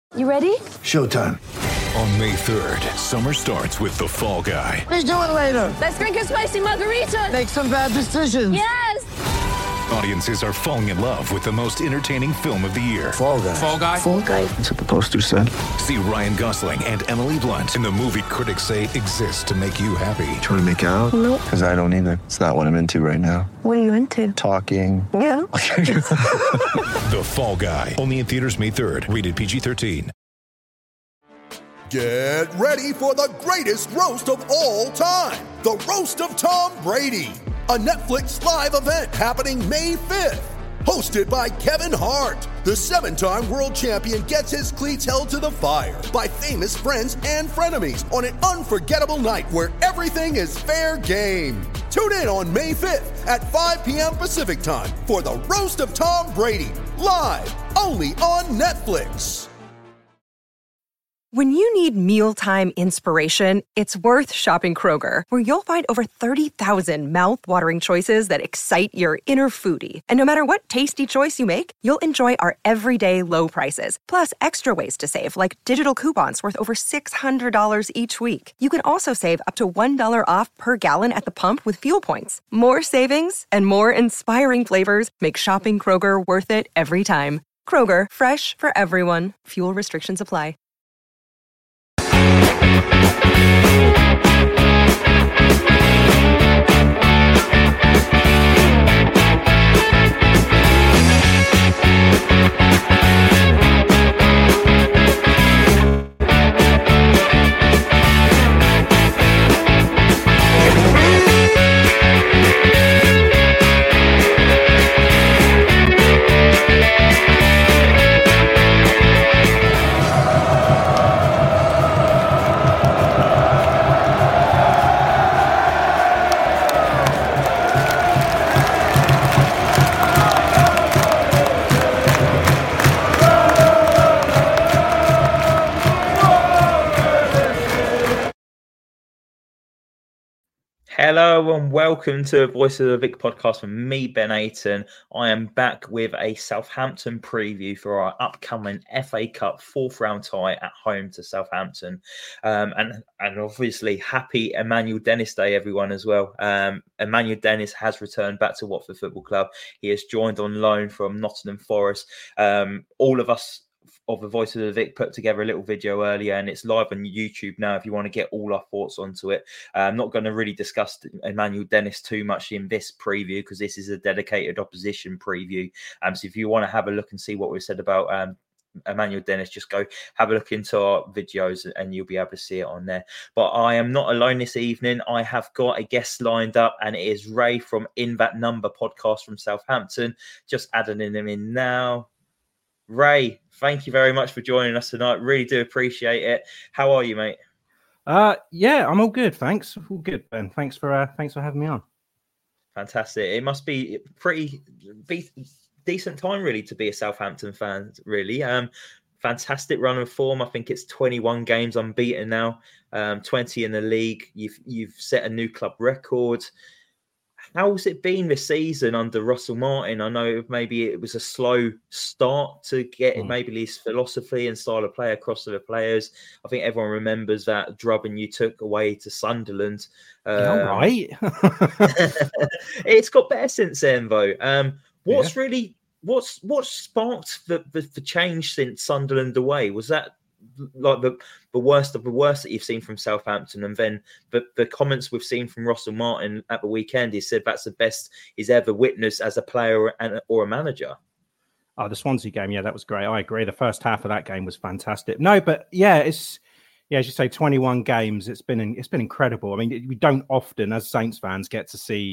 You ready? Showtime. On May 3rd, summer starts with The Fall Guy. Let's do it later. Let's drink a spicy margarita. Make some bad decisions. Yes! Audiences are falling in love with the most entertaining film of the year. Fall Guy. Fall Guy? Fall guy. That's what the poster said. See Ryan Gosling and Emily Blunt in the movie critics say exists to make you happy. Trying to make it out? Nope. Because I don't either. It's not what I'm into right now. What are you into? Talking. Yeah. The Fall Guy. Only in theaters May 3rd. Rated PG-13. Get ready for the greatest roast of all time. The Roast of Tom Brady. A Netflix live event happening May 5th. Hosted by Kevin Hart. The 7-time world champion gets his cleats held to the fire by famous friends and frenemies on an unforgettable night where everything is fair game. Tune in on May 5th at 5 p.m. Pacific time for the Roast of Tom Brady. Live only on Netflix. When you need mealtime inspiration, it's worth shopping Kroger, where you'll find over 30,000 mouth-watering choices that excite your inner foodie. And no matter what tasty choice you make, you'll enjoy our everyday low prices, plus extra ways to save, like digital coupons worth over $600 each week. You can also save up to $1 off per gallon at the pump with fuel points. More savings and more inspiring flavors make shopping Kroger worth it every time. Kroger, fresh for everyone. Fuel restrictions apply. Hello and welcome to Voice of the Vic podcast from me, Ben Aiton. I am back with a Southampton preview for our upcoming FA Cup fourth round tie at home to Southampton. And obviously happy Emmanuel Dennis Day, everyone, as well. Emmanuel Dennis has returned back to Watford Football Club. He has joined on loan from Nottingham Forest. All of us of the Voice of the Vic put together a little video earlier, and it's live on YouTube now if you want to get all our thoughts onto it. I'm not going to really discuss Emmanuel Dennis too much in this preview because this is a dedicated opposition preview. So if you want to have a look and see what we've said about Emmanuel Dennis, just go have a look into our videos and you'll be able to see it on there. But I am not alone this evening. I have got a guest lined up, and it is Ray from In That Number podcast from Southampton. Just adding him in now. Ray, thank you very much for joining us tonight. Really do appreciate it. How are you, mate? Yeah, I'm all good. Thanks. All good, Ben. Thanks for having me on. Fantastic. It must be pretty decent time, really, to be a Southampton fan, really. Fantastic run of form. I think it's 21 games unbeaten now, 20 in the league. You've set a new club record. How's it been this season under Russell Martin? I know maybe it was a slow start to get maybe his philosophy and style of play across to the players. I think everyone remembers that drubbing you took away to Sunderland. All right. It's got better since then, though. What sparked the change since Sunderland away? Was that like the worst of the worst that you've seen from Southampton? And then the comments we've seen from Russell Martin at the weekend, he said that's the best he's ever witnessed as a player or a manager. Oh, the Swansea game, yeah, that was great. I agree. The first half of that game was fantastic. No, but as you say, 21 games. It's been incredible. I mean, we don't often, as Saints fans, get to see,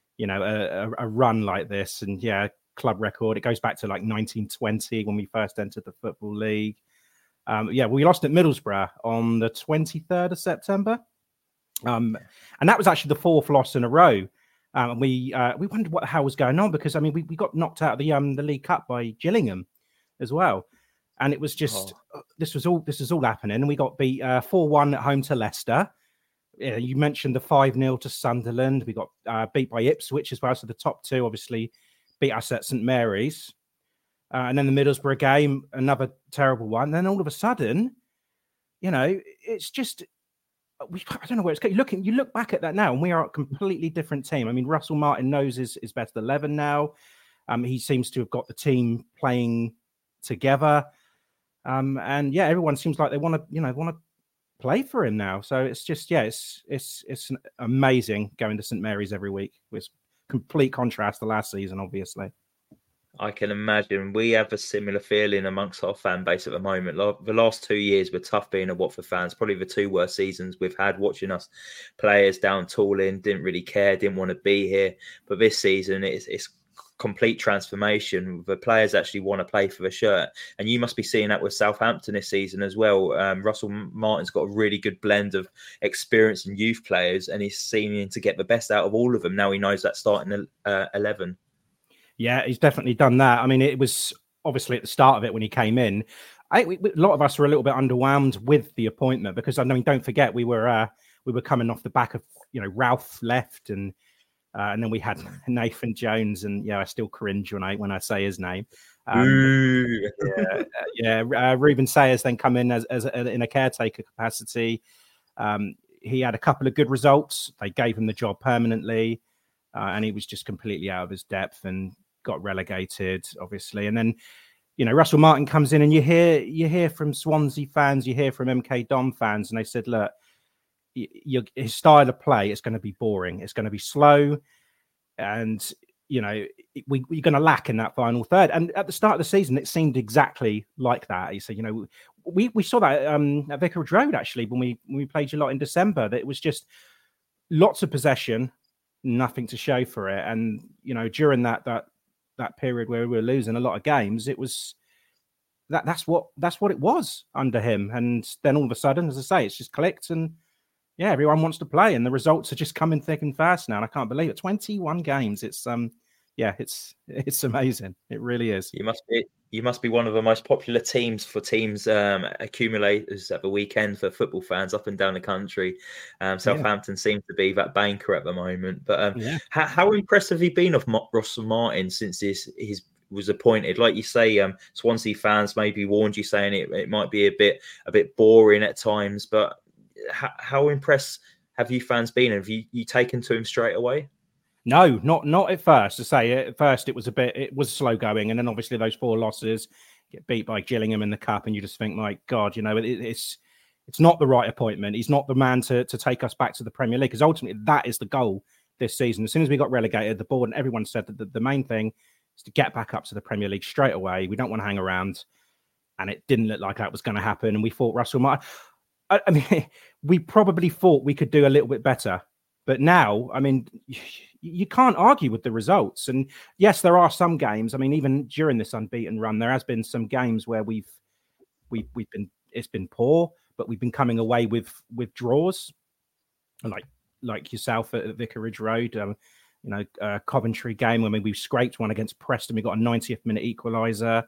a run like this. And club record. It goes back to like 1920 when we first entered the Football League. We lost at Middlesbrough on the 23rd of September. And that was actually the fourth loss in a row. And we wondered what the hell was going on because, I mean, we got knocked out of the League Cup by Gillingham as well. And it was just, this was all happening. And we got beat 4-1 at home to Leicester. You mentioned the 5-0 to Sunderland. We got beat by Ipswich as well. So the top two obviously beat us at St Mary's. And then the Middlesbrough game, another terrible one. Then all of a sudden, it's just, I don't know where it's going. You look back at that now, and we are a completely different team. I mean, Russell Martin knows his best 11 now. He seems to have got the team playing together. And yeah, everyone seems like they want to play for him now. So it's just, it's amazing going to St Mary's every week. With complete contrast to last season, obviously. I can imagine we have a similar feeling amongst our fan base at the moment. The last 2 years were tough being a Watford fans, probably the 2 worst seasons we've had, watching us players down tooling, didn't really care, didn't want to be here. But this season, it's complete transformation. The players actually want to play for the shirt. And you must be seeing that with Southampton this season as well. Russell Martin's got a really good blend of experience and youth players, and he's seeming to get the best out of all of them. Now he knows that starting 11. Yeah, he's definitely done that. I mean, it was obviously at the start of it when he came in. A lot of us were a little bit underwhelmed with the appointment because, I mean, don't forget we were coming off the back of Ralph left and then we had Nathan Jones, and I still cringe when I say his name. Ruben Sayers then come in as in a caretaker capacity. He had a couple of good results. They gave him the job permanently, and he was just completely out of his depth and got relegated, obviously. And then, Russell Martin comes in, and you hear from Swansea fans, you hear from MK Dom fans, and they said, look, his style of play is going to be boring. It's going to be slow, and you're going to lack in that final third. And at the start of the season, it seemed exactly like that. He said, we saw that at Vicarage Road actually when we played you lot in December. That it was just lots of possession, nothing to show for it. And during that period where we were losing a lot of games, it was that's what it was under him. And then all of a sudden, as I say, it's just clicked, and everyone wants to play, and the results are just coming thick and fast now. And I can't believe it. 21 games. It's it's amazing. It really is. You must be one of the most popular teams for teams accumulators at the weekend for football fans up and down the country. Southampton seems to be that banker at the moment. But how impressed have you been of Russell Martin since he's was appointed? Like you say, Swansea fans maybe warned you, saying it might be a bit boring at times. But how impressed have you fans been? Have you taken to him straight away? No, not at first. To say at first, it was slow going, and then obviously those 4 losses, get beat by Gillingham in the cup, and you just think, my God, it's not the right appointment. He's not the man to take us back to the Premier League, because ultimately that is the goal this season. As soon as we got relegated, the board and everyone said that the main thing is to get back up to the Premier League straight away. We don't want to hang around, and it didn't look like that was going to happen. And we thought Russell Martin. I mean, we probably thought we could do a little bit better. But now, I mean, you can't argue with the results. And yes, there are some games. I mean, even during this unbeaten run, there has been some games where it's been poor, but we've been coming away with draws, like yourself at Vicarage Road. Coventry game. I mean, we scraped one against Preston. We got a 90th minute equaliser,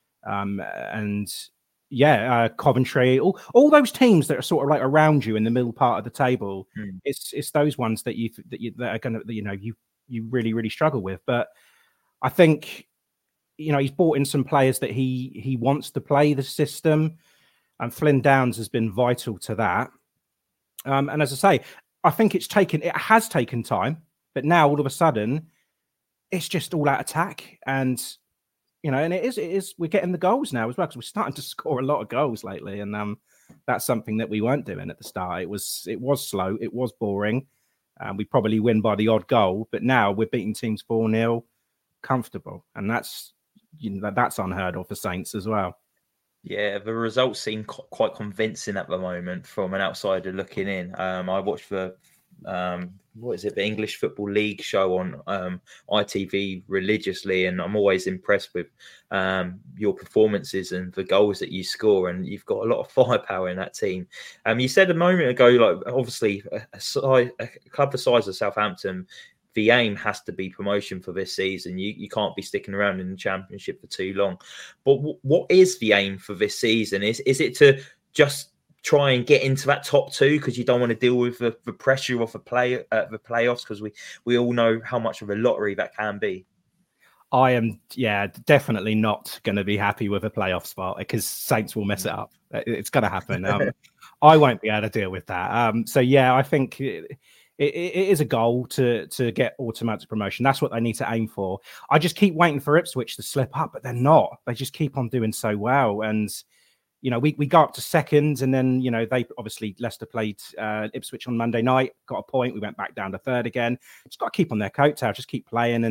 Coventry, all those teams that are sort of like around you in the middle part of the table. It's those ones that are going to, you really, really struggle with. But I think, he's brought in some players that he wants to play the system, and Flynn Downs has been vital to that. And as I say, I think it has taken time, but now all of a sudden it's just all out attack, and and it is. We're getting the goals now as well, because we're starting to score a lot of goals lately, and that's something that we weren't doing at the start. It was slow, it was boring. We probably win by the odd goal, but now we're beating teams 4-0, comfortable, and that's unheard of for Saints as well. Yeah, the results seem quite convincing at the moment from an outsider looking in. I watched the the English Football League show on ITV religiously, and I'm always impressed with your performances and the goals that you score, and you've got a lot of firepower in that team. You said a moment ago, like, obviously a club the size of Southampton, the aim has to be promotion for this season. You can't be sticking around in the Championship for too long. But what is the aim for this season? Is it to just try and get into that top 2 because you don't want to deal with the pressure of the playoffs, because we all know how much of a lottery that can be? I am, definitely not going to be happy with a playoff spot because Saints will mess it up. It's going to happen. I won't be able to deal with that. I think it is a goal to get automatic promotion. That's what they need to aim for. I just keep waiting for Ipswich to slip up, but they're not. They just keep on doing so well. And, we go up to second, and then, they obviously, Leicester played Ipswich on Monday night, got a point. We went back down to third again. Just got to keep on their coattail, just keep playing.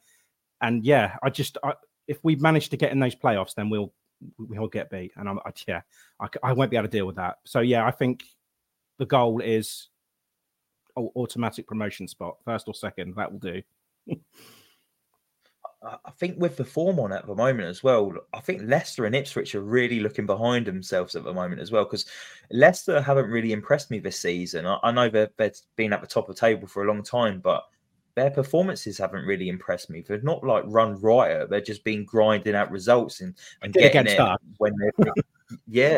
If we manage to get in those playoffs, then we'll get beat. And I won't be able to deal with that. So, I think the goal is automatic promotion spot, first or second. That will do. I think with the form on at the moment as well, I think Leicester and Ipswich are really looking behind themselves at the moment as well, because Leicester haven't really impressed me this season. I know they've been at the top of the table for a long time, but their performances haven't really impressed me. They're not like run riot. They're just been grinding out results and getting it when they're... Yeah.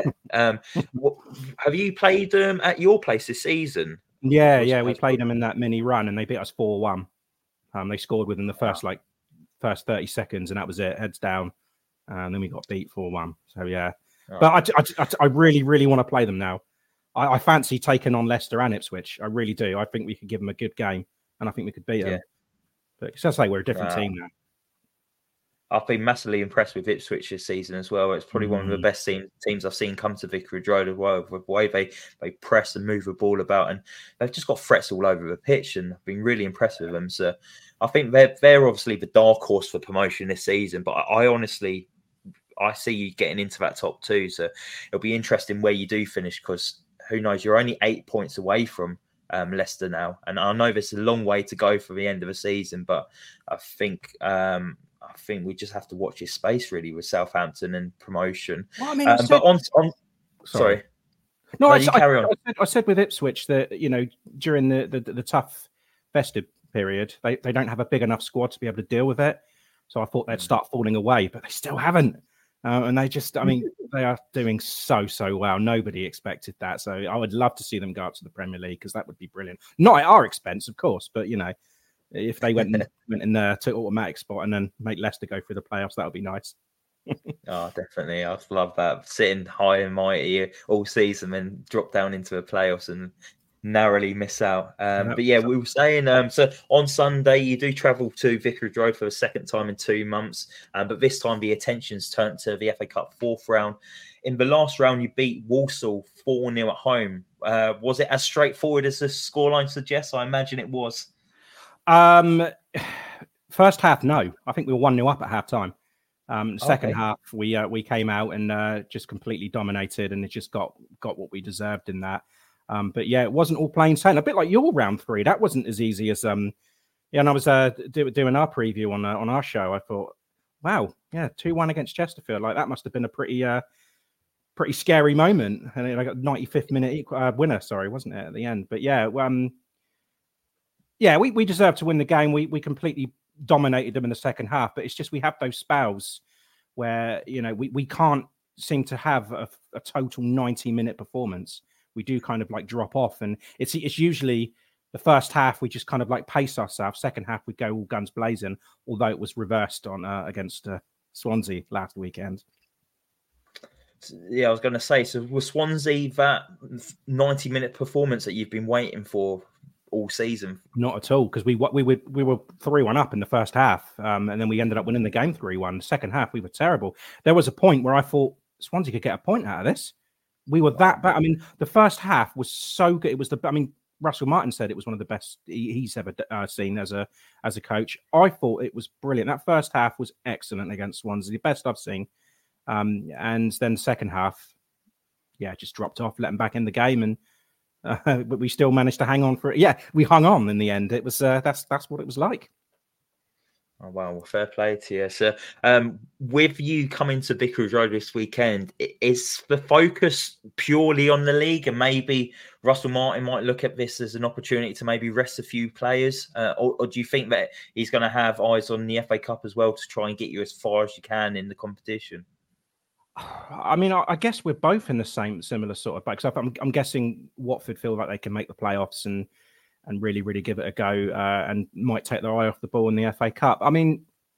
Have you played them at your place this season? Yeah. We played them in that mini run and they beat us 4-1. They scored within the first 30 seconds and that was it, heads down. And then we got beat 4-1. So, yeah. Oh. But I really, really want to play them now. I fancy taking on Leicester and Ipswich. I really do. I think we could give them a good game. And I think we could beat them. But it sounds like we're a different team now. I've been massively impressed with Ipswich this season as well. It's probably one of the best teams I've seen come to Vicarage Road as well. With the way they press and move the ball about, and they've just got threats all over the pitch, and I've been really impressed with them. So I think they're obviously the dark horse for promotion this season. But I honestly see you getting into that top two. So it'll be interesting where you do finish, because who knows? You're only 8 points away from Leicester now, and I know there's a long way to go for the end of the season, but I think we just have to watch his space really with Southampton and promotion. Well, I mean, sorry. No, I carry on. I said with Ipswich that during the tough festive period, they don't have a big enough squad to be able to deal with it. So I thought they'd start falling away, but they still haven't. And they are doing so well. Nobody expected that. So I would love to see them go up to the Premier League, because that would be brilliant. Not at our expense, of course, but, if they went in there, took automatic spot and then make Leicester go through the playoffs, that would be nice. Oh, definitely. I'd love that. Sitting high and mighty all season and drop down into the playoffs and narrowly miss out. But yeah, we were saying, so on Sunday, you do travel to Vicarage Road for the second time in 2 months. But this time the attention's turned to the FA Cup fourth round. In the last round, you beat Walsall 4-0 at home. Was it as straightforward as the scoreline suggests? I imagine it was. First half, no. I think we were 1-0 up at half time. Second half, we came out and just completely dominated, and it just got what we deserved in that. But yeah, it wasn't all plain sailing. A bit like your round 3. That wasn't as easy as and I was doing our preview on our show. I thought, wow, 2-1 against Chesterfield. Like, that must have been a pretty scary moment. And I got 95th minute winner. Sorry, wasn't it at the end? But yeah, we deserved to win the game. We completely dominated them in the second half. But it's just we have those spells where we can't seem to have a total 90-minute performance. We do kind of like drop off, and it's usually the first half we just kind of like pace ourselves. Second half we go all guns blazing. Although it was reversed on against Swansea last weekend. Yeah, I was going to say. So was Swansea that 90-minute performance that you've been waiting for all season? Not at all, because we were 3-1 up in the first half, and then we ended up winning the game 3-1. Second half we were terrible. There was a point where I thought Swansea could get a point out of this. We were that bad. I mean, the first half was so good. It was Russell Martin said it was one of the best he's ever seen as a coach. I thought it was brilliant. That first half was excellent against Swansea, the best I've seen. And then second half, just dropped off, let them back in the game, and but we still managed to hang on for it. Yeah, we hung on in the end. It was that's what it was like. Oh, wow. Well, fair play to you. So, with you coming to Vicarage Road this weekend, is the focus purely on the league, and maybe Russell Martin might look at this as an opportunity to maybe rest a few players? Or do you think that he's going to have eyes on the FA Cup as well to try and get you as far as you can in the competition? I mean, I guess we're both in the similar sort of boat. So I'm guessing Watford feel like they can make the playoffs and really, really give it a go, and might take their eye off the ball in the FA Cup. I mean,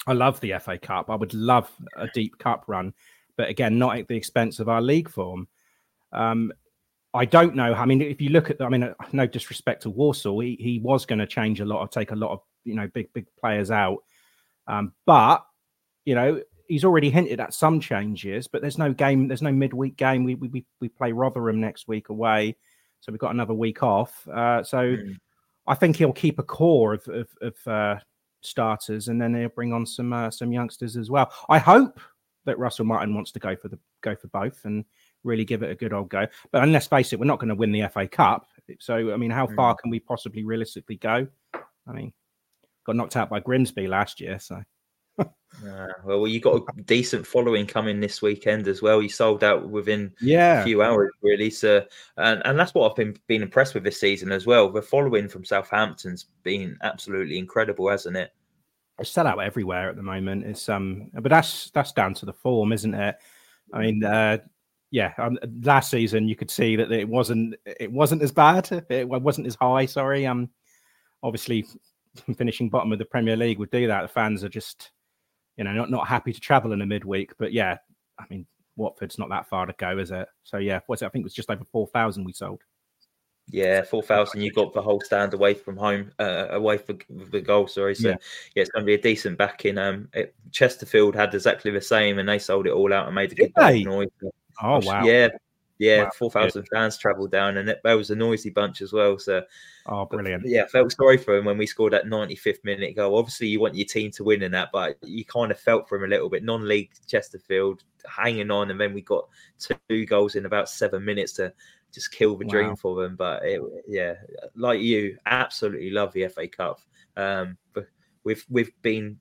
I love the FA Cup. I would love a deep cup run, but again, not at the expense of our league form. I don't know. I mean, if you look at, no disrespect to Walsall, he was going to change a lot, take a lot of, big players out. But, he's already hinted at some changes, but there's no midweek game. We play Rotherham next week away. So we've got another week off. I think he'll keep a core of starters, and then he'll bring on some youngsters as well. I hope that Russell Martin wants to go for both and really give it a good old go. But let's face it, we're not going to win the FA Cup. So, how far can we possibly realistically go? Got knocked out by Grimsby last year, so. Well, you got a decent following coming this weekend as well. You sold out within a few hours, really. So, and that's what I've been impressed with this season as well. The following from Southampton's been absolutely incredible, hasn't it? I sell out everywhere at the moment. It's but that's down to the form, isn't it? Last season you could see that it wasn't as bad. It wasn't as high. Sorry. Obviously, finishing bottom of the Premier League would do that. The fans are just, not happy to travel in a midweek. But yeah, Watford's not that far to go, is it? So yeah, I think it was just over 4,000 we sold. Yeah, 4,000. You got the whole stand away from home, away for the goal. Sorry, so it's going to be a decent backing. Chesterfield had exactly the same, and they sold it all out and made a good noise. Oh wow! Yeah, wow. 4,000 fans travelled down, and that was a noisy bunch as well. So, brilliant! I felt sorry for him when we scored that 95th minute goal. Obviously, you want your team to win in that, but you kind of felt for him a little bit. Non-league Chesterfield hanging on, and then we got 2 goals in about 7 minutes to just kill the dream for them. But like you, absolutely love the FA Cup. But we've been.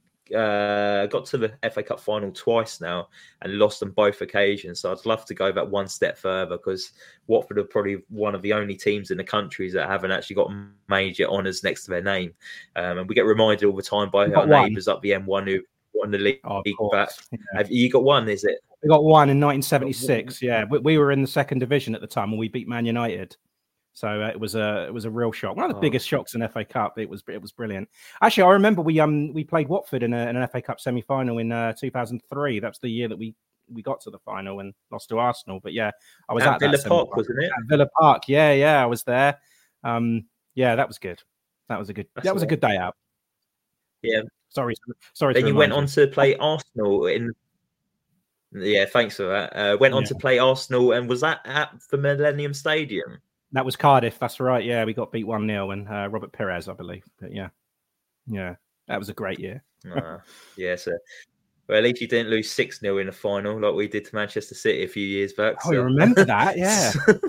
Got to the FA Cup final twice now and lost on both occasions. So I'd love to go that one step further, because Watford are probably one of the only teams in the countries that haven't actually got major honours next to their name. And we get reminded all the time by our neighbours up the M1 who won the league back. Have you got one, is it? We got one in 1976. Yeah, we were in the second division at the time when we beat Man United. So it was a real shock. One of the biggest shocks in FA Cup. It was brilliant. Actually, I remember we played Watford in an FA Cup semi-final in 2003. That's the year that we got to the final and lost to Arsenal. But yeah, I was at Villa Park, wasn't it? At Villa Park. Yeah, I was there. That was good. That was a good day out. Yeah. Sorry. Then you went on to play Arsenal in. Yeah, thanks for that. Went on to play Arsenal, and was that at the Millennium Stadium? That was Cardiff. That's right. Yeah, we got beat 1-0 and Robert Pires, I believe. But yeah, that was a great year. So well, at least you didn't lose 6-0 in the final like we did to Manchester City a few years back. Oh, I remember that. Yeah.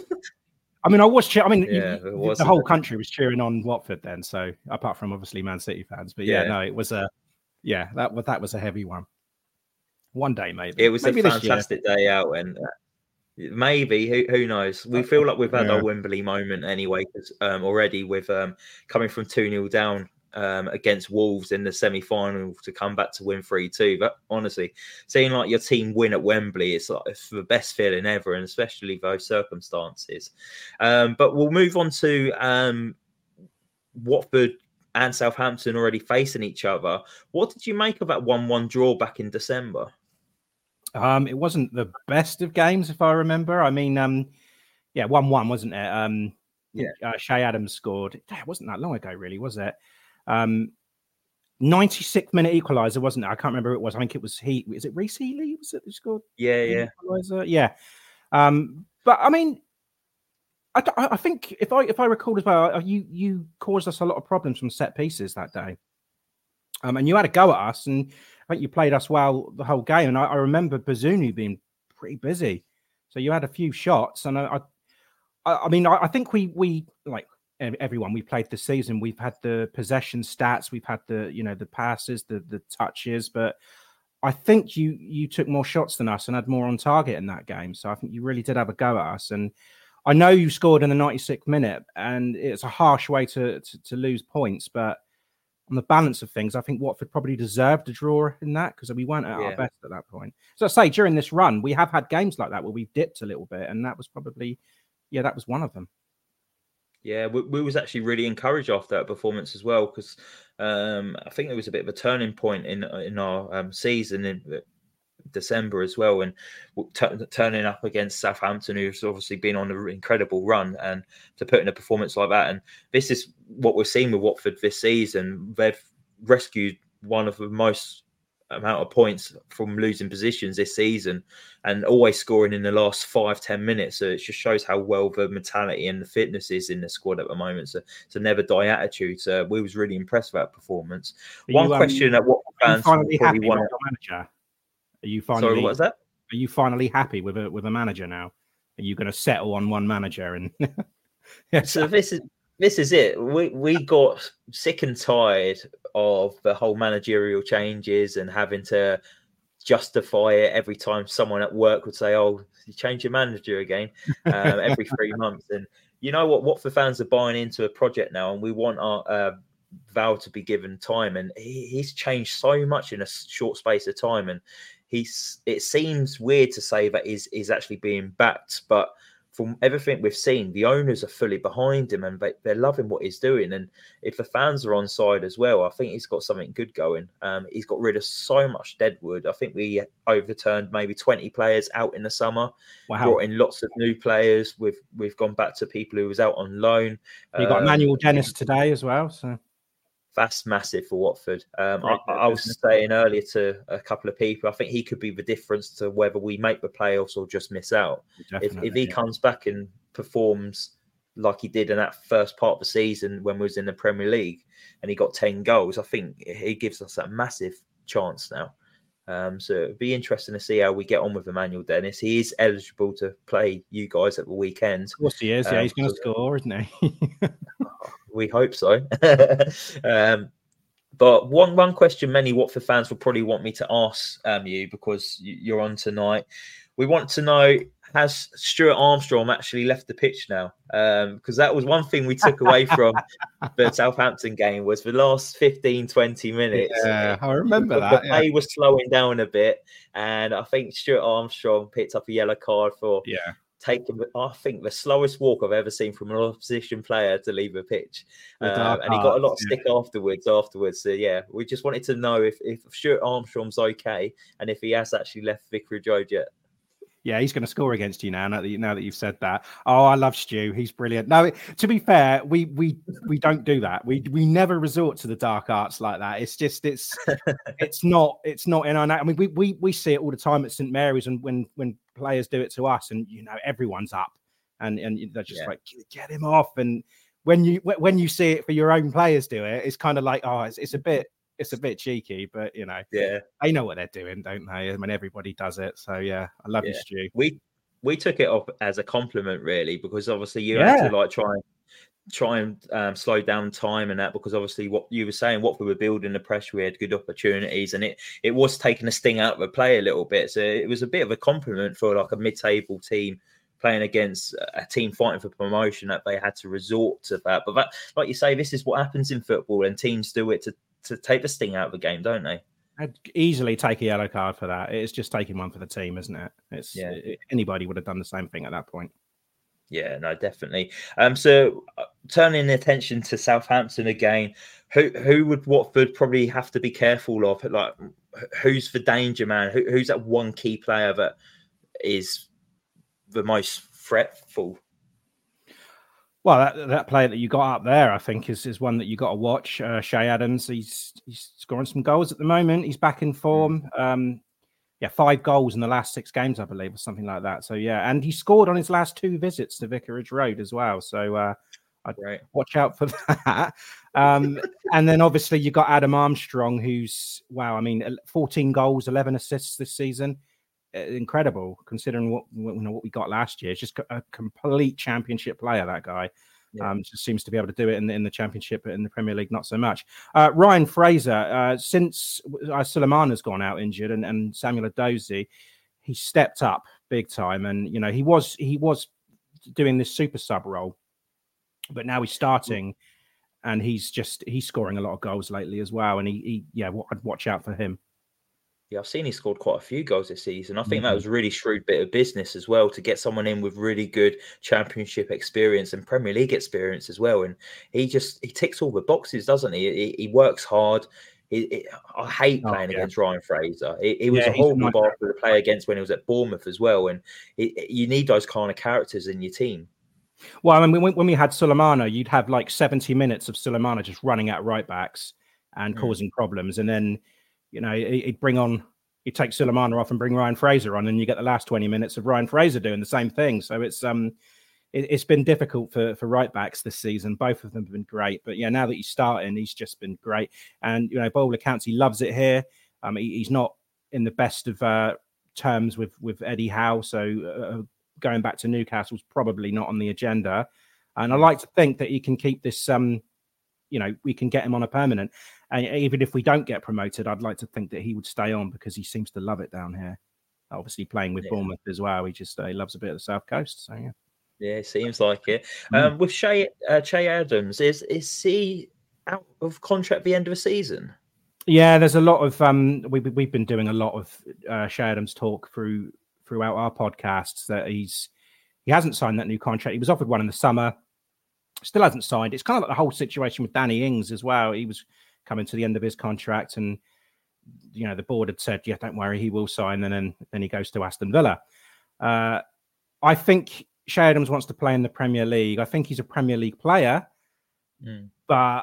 The whole country was cheering on Watford then. So apart from obviously Man City fans, but it was that was a heavy one. One day maybe it was a fantastic day out and. Maybe who knows? We feel like we've had our Wembley moment anyway, because already with coming from 2-0 down against Wolves in the semi-final to come back to win 3-2. But honestly, seeing like your team win at Wembley, it's the best feeling ever, and especially those circumstances. But we'll move on to Watford and Southampton already facing each other. What did you make of that 1-1 draw back in December? It wasn't the best of games, if I remember. 1-1, wasn't it? Shay Adams scored. It wasn't that long ago, really, was it? 96th minute equaliser, wasn't it? I can't remember who it was. I think it was Is it Reece Healy? Was it who scored? Yeah. Equaliser? Yeah. But I mean, I think if I recall as well, you caused us a lot of problems from set pieces that day. And you had a go at us, and I think you played us well the whole game. And I remember Bazunu being pretty busy, so you had a few shots. And I think we like everyone we played this season. We've had the possession stats, we've had the passes, the touches, but I think you took more shots than us and had more on target in that game. So I think you really did have a go at us. And I know you scored in the 96th minute, and it's a harsh way to lose points, but on the balance of things, I think Watford probably deserved a draw in that, because we weren't at our best at that point. So I say during this run, we have had games like that where we've dipped a little bit, and that was probably, that was one of them. Yeah, we was actually really encouraged after that performance as well, because I think it was a bit of a turning point in our season in December as well, and turning up against Southampton, who's obviously been on an incredible run, and to put in a performance like that. And this is what we're seeing with Watford this season. They've rescued one of the most amount of points from losing positions this season, and always scoring in the last 5-10 minutes. So it just shows how well the mentality and the fitness is in the squad at the moment. So it's a never die attitude. So we was really impressed with that performance. One question that what fans finally probably happy want with the manager? Are you finally? Sorry, what was that? Are you finally happy with a manager now? Are you going to settle on one manager? And So this is it. We got sick and tired of the whole managerial changes and having to justify it every time someone at work would say, "Oh, you changed your manager again," every 3 months. And you know what? Watford fans are buying into a project now, and we want our Val to be given time. And he's changed so much in a short space of time. And it seems weird to say that he's actually being backed, but from everything we've seen, the owners are fully behind him and they're loving what he's doing. And if the fans are on side as well, I think he's got something good going. He's got rid of so much deadwood. I think we overturned maybe 20 players out in the summer. Wow. Brought in lots of new players. We've gone back to people who was out on loan. You got Emmanuel Dennis today as well. So that's massiff for Watford. I was saying earlier to a couple of people, I think he could be the difference to whether we make the playoffs or just miss out. If he comes back and performs like he did in that first part of the season when we was in the Premier League and he got 10 goals, I think he gives us a massive chance now. So it'd be interesting to see how we get on with Emmanuel Dennis. He is eligible to play you guys at the weekend. Of course he is. Yeah, he's going to score, isn't he? We hope so. But one question many Watford fans will probably want me to ask you, because you're on tonight. We want to know, has Stuart Armstrong actually left the pitch now? Because that was one thing we took away from the Southampton game, was the last 15, 20 minutes. Yeah, I remember that. The play was slowing down a bit. And I think Stuart Armstrong picked up a yellow card for taking, I think, the slowest walk I've ever seen from an opposition player to leave a pitch. And he got a lot of stick afterwards. So, yeah, we just wanted to know if Stuart Armstrong's okay and if he has actually left Vicarage Road yet. Yeah, he's going to score against you now that you've said that. Oh, I love Stu. He's brilliant. No, to be fair, we don't do that. We never resort to the dark arts like that. It's just it's not in our. I mean, we see it all the time at St Mary's, and when players do it to us, and everyone's up, and they're just like, get him off. And when you see it for your own players do it, it's kind of like, oh, it's a bit cheeky, but they know what they're doing, don't they? I mean, everybody does it. So I love you, Stu. We took it off as a compliment, really, because obviously you have to like try and slow down time and that, because obviously what you were saying, what we were building the pressure, we had good opportunities, and it was taking a sting out of the play a little bit. So it was a bit of a compliment for like a mid-table team playing against a team fighting for promotion, that they had to resort to that. But that, like you say, this is what happens in football, and teams do it to take the sting out of the game, don't they? I'd easily take a yellow card for that. It's just taking one for the team, isn't it? Anybody would have done the same thing at that point. Yeah, no, definitely. So turning attention to Southampton again, who would Watford probably have to be careful of? Like, who's the danger man? Who's that one key player that is the most fretful? Well, that player that you got up there, I think, is one that you got to watch. Shay Adams, he's scoring some goals at the moment. He's back in form. 5 goals in the last 6 games, I believe, or something like that. So, and he scored on his last 2 visits to Vicarage Road as well. So, I'd watch out for that. And then, obviously, you got Adam Armstrong, who's, 14 goals, 11 assists this season. Incredible, considering what we got last year. It's just a complete championship player, that guy. Just seems to be able to do it in the championship, but in the Premier League, not so much. Ryan Fraser, since Suleiman has gone out injured and Samuel Edozie, he stepped up big time, and he was doing this super sub role, but now he's starting, and he's scoring a lot of goals lately as well. And I'd watch out for him. Yeah, I've seen he scored quite a few goals this season. I think that Mhm. was a really shrewd bit of business as well to get someone in with really good championship experience and Premier League experience as well. And he ticks all the boxes, doesn't he? He works hard. I hate Oh, playing yeah. against Ryan Fraser. He was Yeah, a he's a horrible nightmare. bastard to play against when he was at Bournemouth as well. And you need those kind of characters in your team. Well, I mean, when we had Sulemana, you'd have like 70 minutes of Sulemana just running at right backs and causing problems. And then, he'd take Sulemana off and bring Ryan Fraser on, and you get the last 20 minutes of Ryan Fraser doing the same thing. So it's been difficult for right backs this season. Both of them have been great. But yeah, now that he's starting, he's just been great. And, by all accounts, he loves it here. He's not in the best of terms with Eddie Howe. So going back to Newcastle's probably not on the agenda. And I like to think that he can keep this, we can get him on a permanent. And even if we don't get promoted, I'd like to think that he would stay on because he seems to love it down here. Obviously playing with Bournemouth as well. He loves a bit of the South Coast. So, yeah. Yeah, it seems like it. With Che Adams, is he out of contract at the end of the season? Yeah, there's a lot of we've been doing a lot of Che Adams talk throughout our podcasts that he hasn't signed that new contract. He was offered one in the summer, still hasn't signed. It's kind of like the whole situation with Danny Ings as well. He was coming to the end of his contract, and the board had said, "Yeah, don't worry, he will sign." And then he goes to Aston Villa. I think Che Adams wants to play in the Premier League. I think he's a Premier League player, but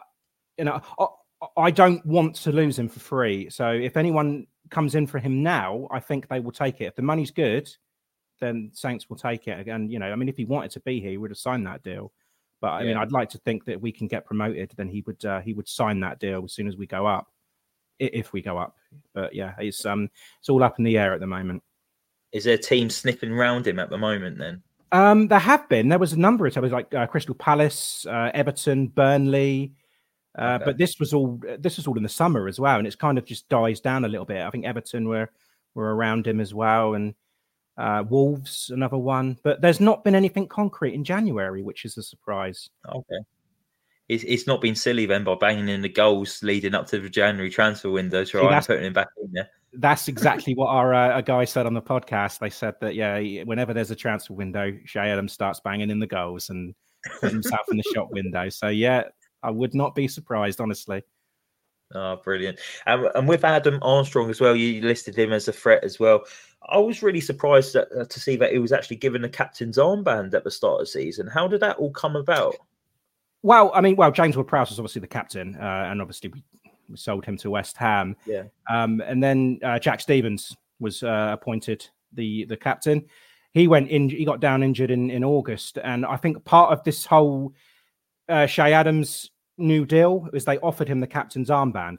I don't want to lose him for free. So if anyone comes in for him now, I think they will take it. If the money's good, then Saints will take it. And if he wanted to be here, he would have signed that deal. But I mean, I'd like to think that if we can get promoted, then he would sign that deal as soon as we go up, if we go up. But yeah, it's all up in the air at the moment. Is there a team sniffing around him at the moment then? There have been. There was a number of times like Crystal Palace, Everton, Burnley. Okay. But this was all in the summer as well, and it's kind of just dies down a little bit. I think Everton were around him as well, and Wolves, another one. But there's not been anything concrete in January, which is a surprise. Okay. It's not been silly then by banging in the goals leading up to the January transfer window, putting him back in there. That's exactly what our guy said on the podcast. They said that, whenever there's a transfer window, Che Adams starts banging in the goals and putting himself in the shop window. So, yeah, I would not be surprised, honestly. Oh, brilliant. And with Adam Armstrong as well, you listed him as a threat as well. I was really surprised to see that he was actually given the captain's armband at the start of the season. How did that all come about? Well, James Ward-Prowse was obviously the captain, and obviously we sold him to West Ham. Yeah. And then Jack Stevens was appointed the captain. He went in. He got down injured in August, and I think part of this whole Che Adams new deal is they offered him the captain's armband.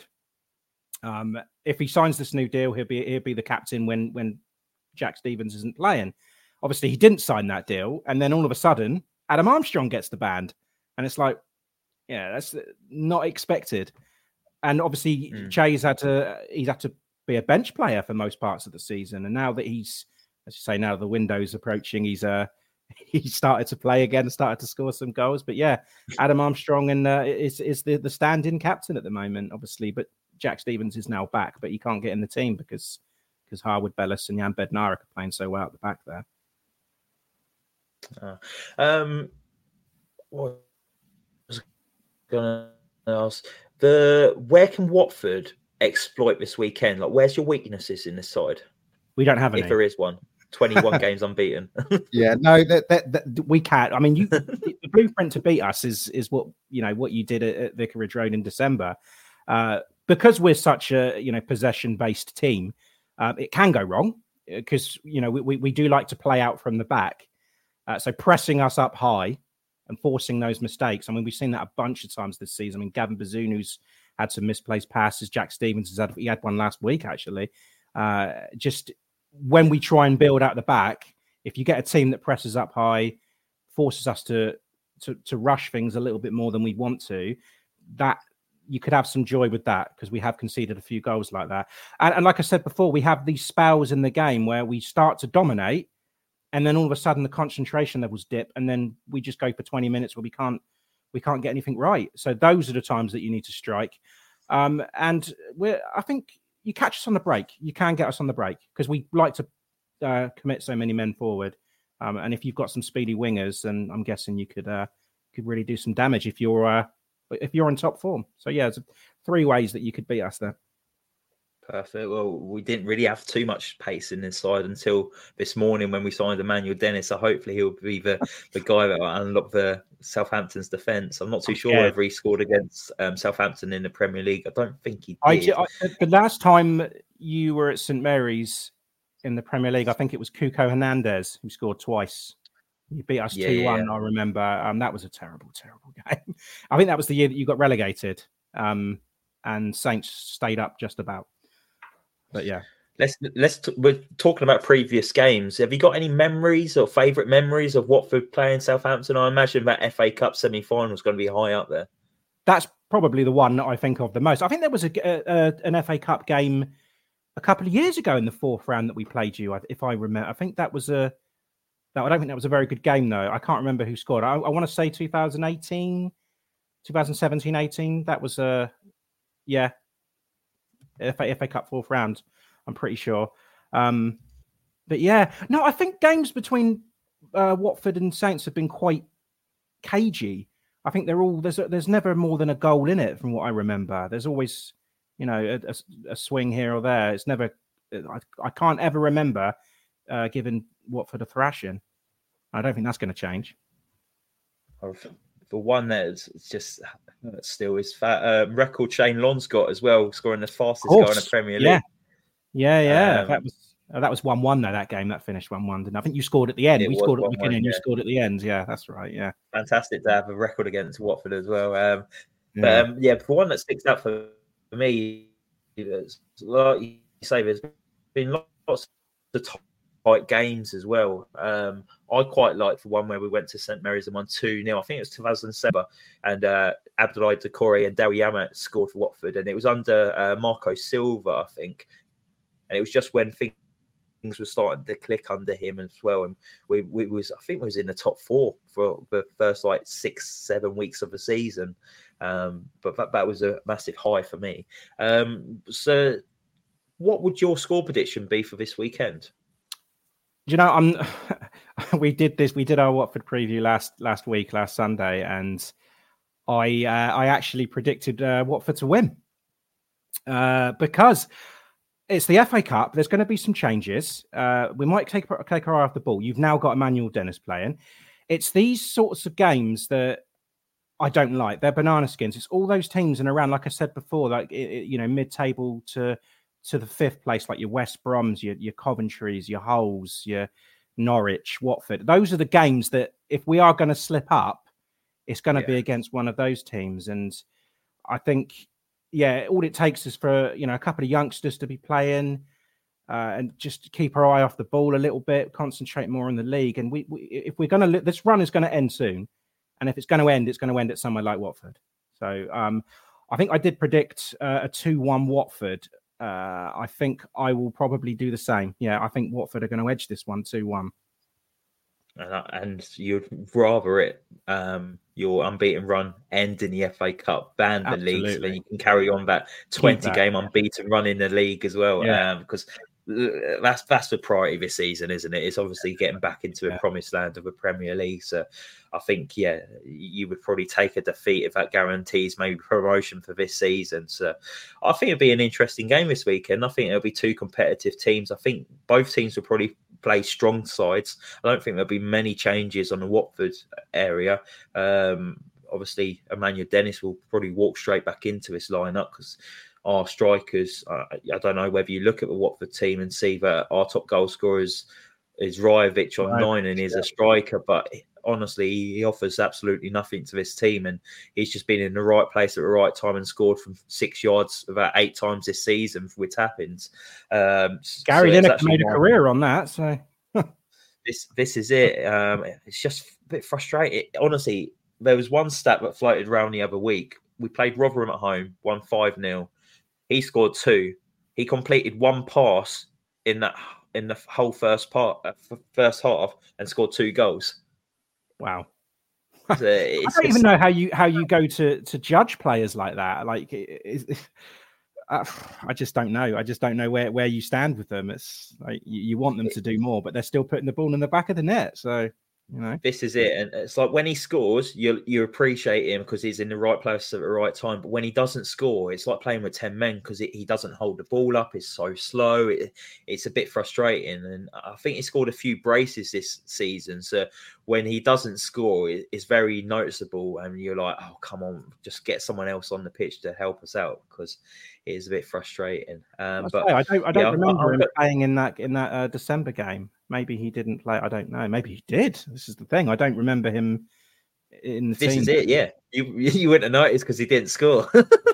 If he signs this new deal, he'll be the captain when Jack Stevens isn't playing. Obviously, he didn't sign that deal, and then all of a sudden, Adam Armstrong gets the band. And it's like, yeah, that's not expected. And obviously, Che's had to be a bench player for most parts of the season. And now that he's, as you say, now the window's approaching, he started to play again, started to score some goals. But yeah, Adam Armstrong is the stand-in captain at the moment, obviously. But Jack Stevens is now back, but he can't get in the team because Harwood Bellis and Jan Bednarek are playing so well at the back there. What was going to ask? Where can Watford exploit this weekend? Like, where's your weaknesses in this side? We don't have any. If there is one. 21 games unbeaten. Yeah, no, that we can't. I mean, the blueprint to beat us is what you did at Vicarage Road in December. Because we're such a possession-based team, it can go wrong because we do like to play out from the back. So pressing us up high and forcing those mistakes. I mean, we've seen that a bunch of times this season. I mean, Gavin Bazunu had some misplaced passes. Jack Stevens had one last week, actually. Just when we try and build out the back, if you get a team that presses up high, forces us to rush things a little bit more than we want to, that you could have some joy with that because we have conceded a few goals like that. And like I said before, we have these spells in the game where we start to dominate and then all of a sudden the concentration levels dip and then we just go for 20 minutes where we can't get anything right. So those are the times that you need to strike. And I think, you catch us on the break. You can get us on the break because we like to commit so many men forward. And if you've got some speedy wingers, then I'm guessing you could really do some damage if you're in top form. So yeah, there's 3 ways that you could beat us there. Perfect. Well, we didn't really have too much pace in this side until this morning when we signed Emmanuel Dennis. So hopefully he'll be the guy that will unlock the Southampton's defence. I'm not too sure whether he scored against Southampton in the Premier League. I don't think he did. The last time you were at St Mary's in the Premier League, I think it was Cuco Hernandez who scored twice. You beat us 2-1, I remember. That was a terrible, terrible game. I think that was the year that you got relegated and Saints stayed up just about. But yeah, we're talking about previous games. Have you got any memories or favourite memories of Watford playing Southampton? I imagine that FA Cup semi-final is going to be high up there. That's probably the one that I think of the most. I think there was an FA Cup game a couple of years ago in the 4th round that we played you, if I remember. I think that was I don't think that was a very good game though. I can't remember who scored. I want to say 2017, 18. That was FA Cup 4th round, I'm pretty sure. But yeah, no, I think games between Watford and Saints have been quite cagey. I think they're all there's never more than a goal in it, from what I remember. There's always, a swing here or there. It's never. I can't ever remember giving Watford a thrashing. I don't think that's going to change. The one that's just still is record Shane Lon's got as well, scoring the fastest goal in the Premier League. Yeah. That was 1-1 though. That game that finished 1-1. And I think you scored at the end. We scored at the beginning. You scored at the end. Yeah, that's right. Yeah, fantastic to have a record against Watford as well. But the one that sticks out for me, like you say, there's been lots of tight games as well. I quite like the one where we went to St Mary's and won 2-0. I think it was 2007, and Abdoulaye Doucouré and Dawiama scored for Watford, and it was under Marco Silva, I think. And it was just when things were starting to click under him as well, and we was in the top 4 for the first 6-7 weeks of the season. But that was a massive high for me. So, what would your score prediction be for this weekend? We did our Watford preview last Sunday, and I actually predicted Watford to win because it's the FA Cup. There's going to be some changes. We might take our eye off the ball. You've now got Emmanuel Dennis playing. It's these sorts of games that I don't like. They're banana skins. It's all those teams and around, like I said before, like mid-table to the 5th place, like your West Broms, your Coventrys, your Hulls, your Norwich, Watford. Those are the games that if we are going to slip up, it's going to be against one of those teams. And I think, all it takes is for, a couple of youngsters to be playing and just keep our eye off the ball a little bit, concentrate more on the league. And if we're going to, this run is going to end soon. And if it's going to end at somewhere like Watford. So I think I did predict a 2-1 Watford. I think I will probably do the same. Yeah, I think Watford are going to edge this one 2-1. And you'd rather it, your unbeaten run end in the FA Cup, ban the league, so then you can carry on that 20-game unbeaten run in the league as well. Because that's the priority this season, isn't it? It's obviously getting back into a promised land of a Premier League. So I think, you would probably take a defeat if that guarantees maybe promotion for this season. So I think it'll be an interesting game this weekend. I think it'll be 2 competitive teams. I think both teams will probably play strong sides. I don't think there'll be many changes on the Watford area. Obviously, Emmanuel Dennis will probably walk straight back into this lineup because our strikers, I don't know whether you look at the Watford team and see that our top goal scorer is Rajovic on 9 and is a striker, but honestly, he offers absolutely nothing to this team, and he's just been in the right place at the right time and scored from 6 yards about 8 times this season with tap-ins. Gary Lineker made a career on that, so this is it. It's just a bit frustrating. Honestly, there was one stat that floated around the other week. We played Rotherham at home, won 5-0. He scored 2. He completed 1 pass in the whole first half and scored 2 goals. Wow. I don't even know how you go to judge players like that. Like, I just don't know. I just don't know where you stand with them. It's like you want them to do more, but they're still putting the ball in the back of the net. So, this is it. And it's like when he scores, you appreciate him because he's in the right place at the right time. But when he doesn't score, it's like playing with 10 men because he doesn't hold the ball up. It's so slow. It's a bit frustrating. And I think he scored a few braces this season. So when he doesn't score, it's very noticeable. And you're like, oh, come on, just get someone else on the pitch to help us out because it is a bit frustrating. But I don't remember him playing in that December game. Maybe he didn't play. I don't know. Maybe he did. This is the thing. I don't remember him in the team. This is it. Yeah, you wouldn't have noticed because he didn't score.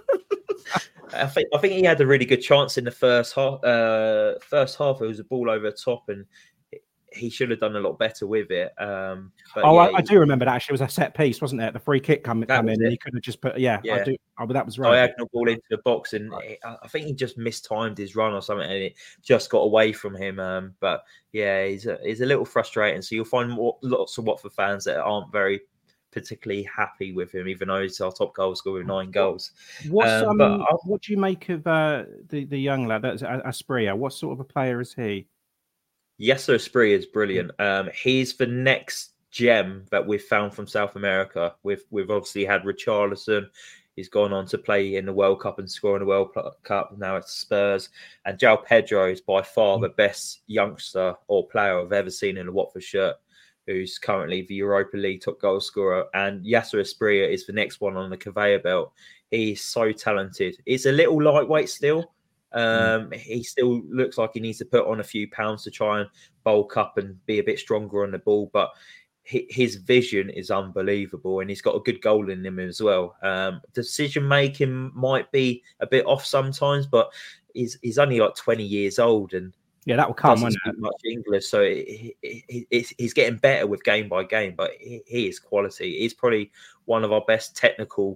I think he had a really good chance in the first half. It was a ball over the top, and he should have done a lot better with it. I do remember that. Actually, it was a set piece, wasn't it? The free kick come in, and he could have just put. Yeah. I do. Oh, but that was right. Diagonal ball into the box, and I think he just mistimed his run or something, and it just got away from him. But yeah, he's a little frustrating. So you'll find lots of Watford fans that aren't very particularly happy with him, even though he's our top goal scorer with 9 goals. What do you make of the young lad? That's Asprilla. What sort of a player is he? Yasser Asprilla is brilliant. He's the next gem that we've found from South America. We've obviously had Richarlison. He's gone on to play in the World Cup and score in the World Cup. Now it's Spurs. And João Pedro is by far the best youngster or player I've ever seen in a Watford shirt, who's currently the Europa League top goal scorer. And Yasser Asprilla is the next one on the conveyor belt. He's so talented. He's a little lightweight still. He still looks like he needs to put on a few pounds to try and bulk up and be a bit stronger on the ball, but his vision is unbelievable, and he's got a good goal in him as well. Decision making might be a bit off sometimes, but he's only like 20 years old, and that will come. Doesn't speak much English, so he's getting better with game by game. But he is quality. He's probably one of our best technically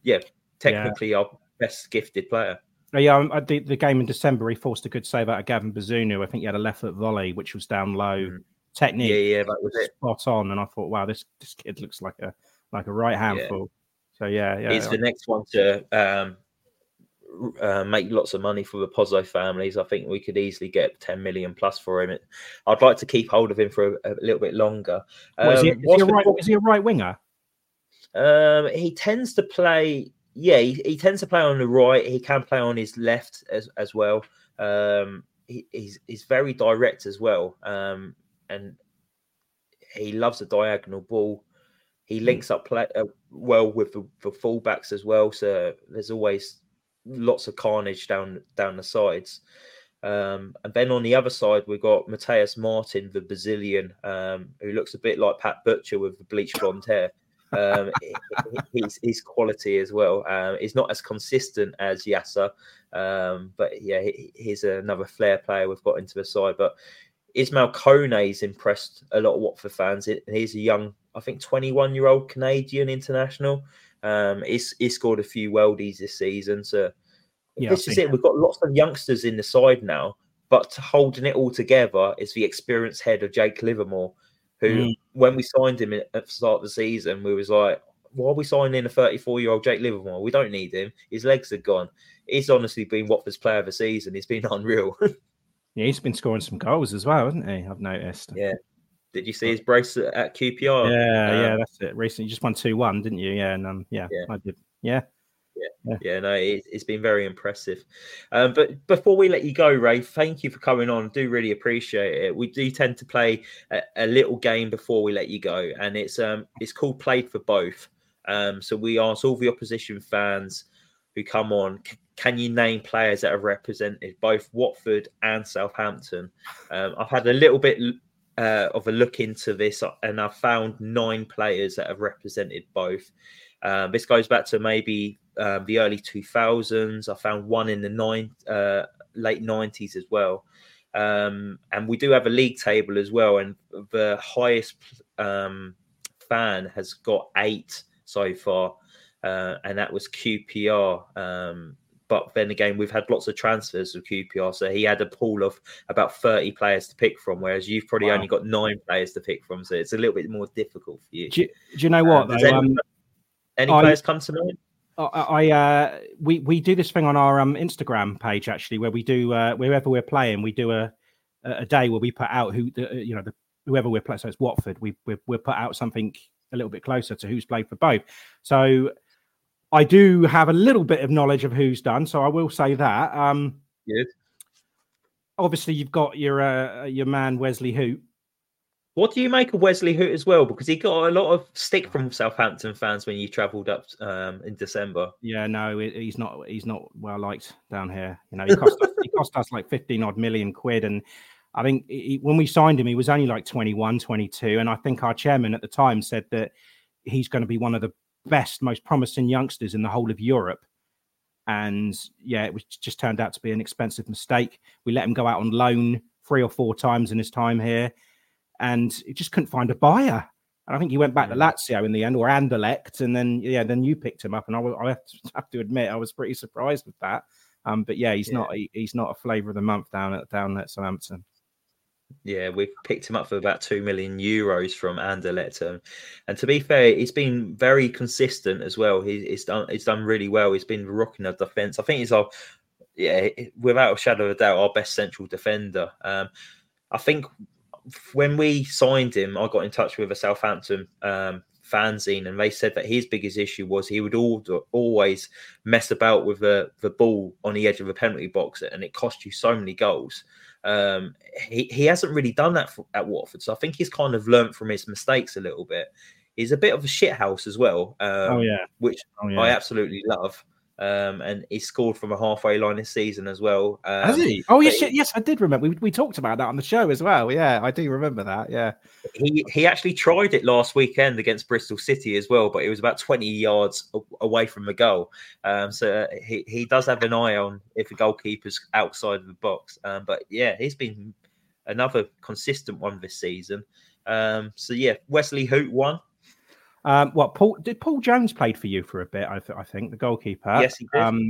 our best gifted player. Yeah, the game in December, he forced a good save out of Gavin Bazunu. I think he had a left foot volley, which was down low. Technique, that was it. Spot on. And I thought, wow, this kid looks like a right handful. So he's the next one to make lots of money for the Pozzo families. I think we could easily get 10 million plus for him. I'd like to keep hold of him for a little bit longer. Is he a right winger? He tends to play. Yeah, he tends to play on the right. He can play on his left as well. He's very direct as well, and he loves a diagonal ball. He links up well with the fullbacks as well. So there's always lots of carnage down the sides. And then on the other side, we've got Mateus Martin, the Brazilian, who looks a bit like Pat Butcher with the bleached blonde hair. He's quality as well. He's not as consistent as Yasser, but yeah, he's another flair player we've got into the side. But Ismail Kone's impressed a lot of Watford fans. He's a young, I think, 21-year-old Canadian international. He's scored a few worldies this season. So this is it. We've got lots of youngsters in the side now, but holding it all together is the experienced head of Jake Livermore, who, when we signed him at the start of the season, we was like, why are we signing a 34-year-old Jake Livermore? We don't need him. His legs are gone. He's honestly been Watford's player of the season. He's been unreal. Yeah, he's been scoring some goals as well, hasn't he? I've noticed. Yeah. Did you see his brace at QPR? Yeah, that's it. Recently, you just won 2-1, didn't you? Yeah, and I did. Yeah. No, it's been very impressive. But before we let you go, Ray, thank you for coming on. I do really appreciate it. We do tend to play a little game before we let you go, and it's called Played for Both. So we ask all the opposition fans who come on, can you name players that have represented both Watford and Southampton? I've had a little bit of a look into this, and I've found 9 players that have represented both. This goes back to maybe the early 2000s. I found one in the late 90s as well. And we do have a league table as well. And the highest fan has got 8 so far. And that was QPR. But then again, we've had lots of transfers with QPR. So he had a pool of about 30 players to pick from, whereas you've probably only got 9 players to pick from. So it's a little bit more difficult for you. Do you know what? Any players come to mind? We do this thing on our Instagram page actually, where we do wherever we're playing, we do a day where we put out whoever we're playing. So it's Watford. We put out something a little bit closer to who's played for both. So I do have a little bit of knowledge of who's done. So I will say that. Good. Obviously, you've got your man Wesley Hoot. What do you make of Wesley Hoot as well? Because he got a lot of stick from Southampton fans when you travelled up in December. Yeah, no, he's not well liked down here. You know, he cost us like 15 odd million quid, and I think when we signed him, he was only like 21, 22, and I think our chairman at the time said that he's going to be one of the best, most promising youngsters in the whole of Europe. And yeah, it was just turned out to be an expensive mistake. We let him go out on loan 3 or 4 times in his time here, and he just couldn't find a buyer. And I think he went back to Lazio in the end, or Anderlecht, and then you picked him up. And I have to admit, I was pretty surprised with that. But yeah, he's not a flavour of the month down at Southampton. Yeah, we picked him up for about €2 million from Anderlecht, and to be fair, he's been very consistent as well. He's done really well. He's been rocking the defence. I think he's without a shadow of a doubt, our best central defender. I think when we signed him, I got in touch with a Southampton fanzine, and they said that his biggest issue was he would always mess about with the ball on the edge of a penalty box, and it cost you so many goals. He hasn't really done that at Watford, so I think he's kind of learnt from his mistakes a little bit. He's a bit of a shithouse as well, which I absolutely love. And he scored from a halfway line this season as well. Has he? Oh, yes, I did remember. We talked about that on the show as well. Yeah, I do remember that. Yeah, he actually tried it last weekend against Bristol City as well, but it was about 20 yards away from the goal. So he does have an eye on if the goalkeeper's outside of the box. But yeah, he's been another consistent one this season. So yeah, Wesley Hoot won. Paul Jones played for you for a bit, I think, the goalkeeper. Yes, he did.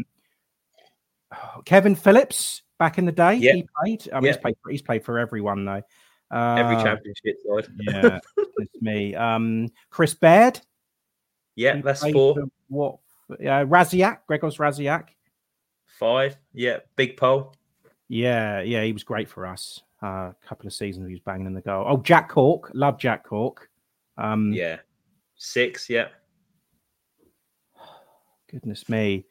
Kevin Phillips back in the day, he played. He's played for everyone though. Every championship side. Yeah, it's me. Chris Baird. Yeah, that's 4. What? Raziak, Gregos Raziak. 5. Yeah, big Paul. Yeah, he was great for us. A couple of seasons he was banging in the goal. Oh, Jack Cork, love Jack Cork. Yeah. 6, yeah. Goodness me.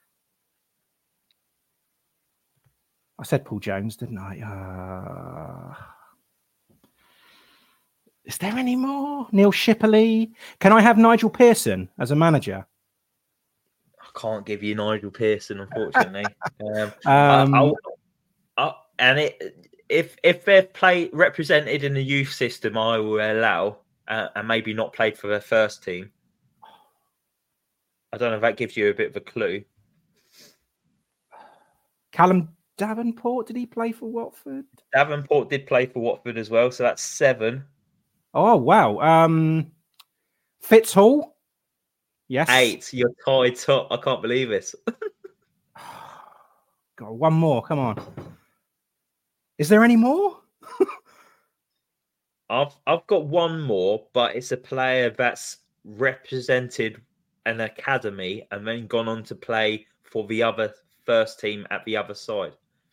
I said Paul Jones, didn't I? Is there any more? Neil Shipley? Can I have Nigel Pearson as a manager? I can't give you Nigel Pearson, unfortunately. If they're represented in the youth system, I will allow. And maybe not played for their first team. I don't know if that gives you a bit of a clue. Callum Davenport, did he play for Watford? Davenport did play for Watford as well, so that's 7. Oh, wow. Fitzhall? Yes. 8. You're tied top. I can't believe it. God, one more. Come on. Is there any more? I've got one more, but it's a player that's represented an academy and then gone on to play for the other first team at the other side.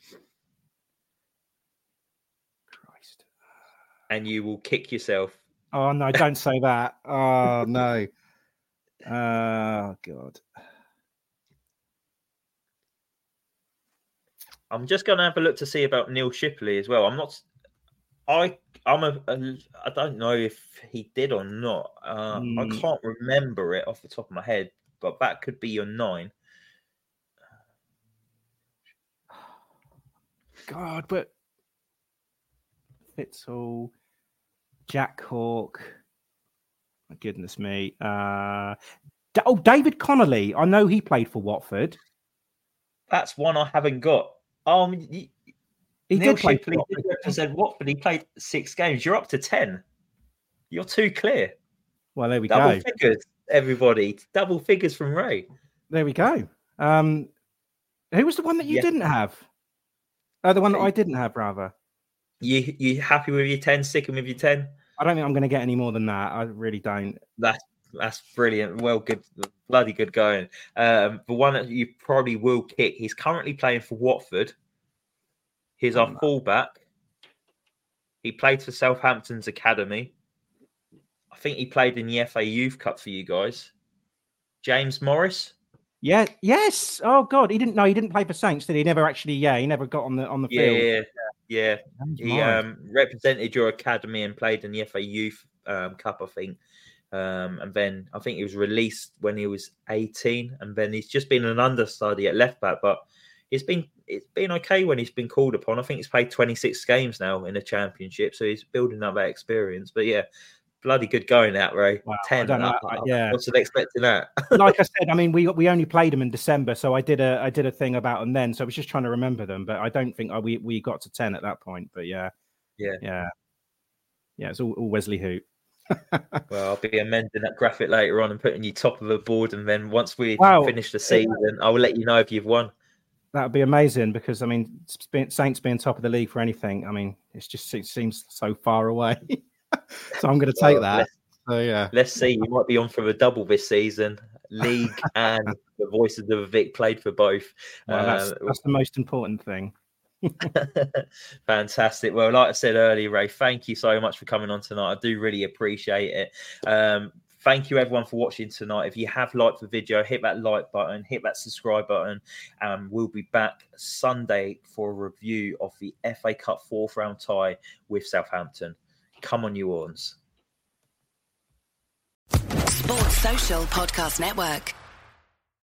Christ. And you will kick yourself. Oh, no, don't say that. Oh, no. Oh, God. I'm just going to have a look to see about Neil Shipley as well. I don't know if he did or not. I can't remember it off the top of my head, but that could be your 9. God, but Fitzhall, Jack Hawke. My goodness me. David Connolly. I know he played for Watford. That's one I haven't got. He Neil did represent Watford. He played 6 games. You're up to 10. You're too clear. Well, there we go. Double figures, everybody. Double figures from Ray. There we go. Who was the one that you didn't have? The one that I didn't have, rather. You happy with your 10? Sticking with your 10? I don't think I'm going to get any more than that. I really don't. That's brilliant. Well, good, bloody good going. The one that you probably will kick. He's currently playing for Watford. He's our fullback. He played for Southampton's academy. I think he played in the FA Youth Cup for you guys. James Morris. Yeah. Yes. Oh God, he didn't play for Saints, did he? Never actually. Yeah, he never got on the field. Yeah. He represented your academy and played in the FA Youth Cup, I think. And then I think he was released when he was 18, and then he's just been an understudy at left back. But it's been okay when he's been called upon. I think he's played 26 games now in the Championship, so he's building up that experience. But yeah, bloody good going out, Ray. Wow, 10. I wasn't expecting that. Like I said, I mean, we only played them in December, so I did a thing about them then. So I was just trying to remember them, but I don't think we got to 10 at that point. But yeah. It's all Wesley Hoot. Well, I'll be amending that graphic later on and putting you top of the board, and then once we finish the season, I will let you know if you've won. That would be amazing, because I mean, Saints being top of the league for anything, I mean, it seems so far away. So I'm going to take that. Let's see. You might be on for a double this season, league and the Voices of Vic played for both. Well, that's the most important thing. Fantastic. Well, like I said earlier, Ray, thank you so much for coming on tonight. I do really appreciate it. Thank you everyone for watching tonight. If you have liked the video, hit that like button, hit that subscribe button, and we'll be back Sunday for a review of the FA Cup 4th round tie with Southampton. Come on, you Orns. Sports Social Podcast Network.